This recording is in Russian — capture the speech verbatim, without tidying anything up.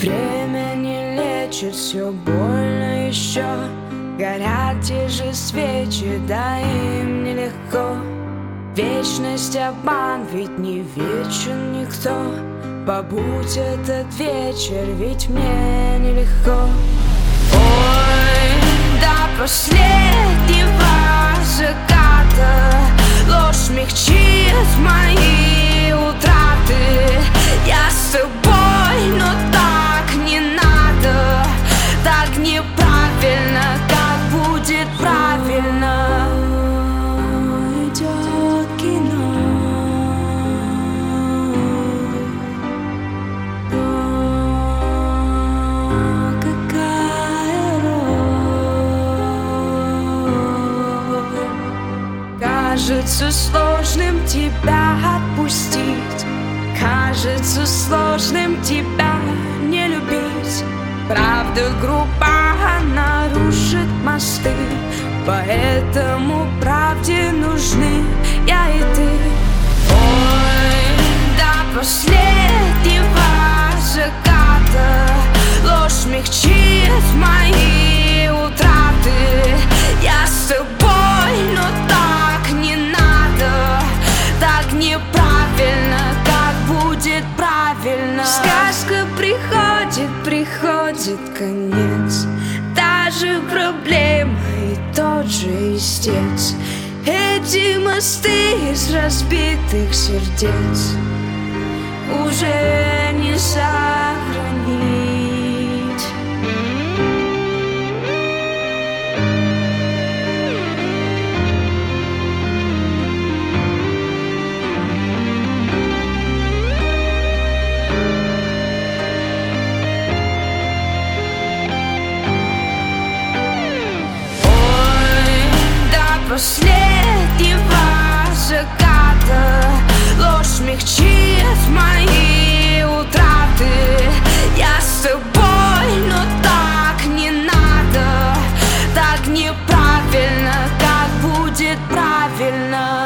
Время не лечит, все больно еще. Горят те же свечи, да им нелегко. Вечность обман, ведь не вечен никто. Побудь этот вечер, ведь мне нелегко. Ой, до последнего заката ложь смягчит мои утраты. Я с тобой, но так не надо. Так неправильно, как будет правильно. Идет кино. О, какая роль. Кажется сложным тебя отпустить. Кажется сложным тебя не любить. Правда груба нарушит мосты. Поэтому правде нужны я и ты. Ой, до последнего заката ложь смягчит мои утраты. Я с тобой, но так не надо. Так неправильно, как будет правильно. Сказка приходит, приходит конец. Та же проблема и тот же истец. Эти мосты из разбитых сердец уже не сохранить. Последнего заката ложь смягчит мои утраты. Я с тобой, но так не надо. Так неправильно, как будет правильно.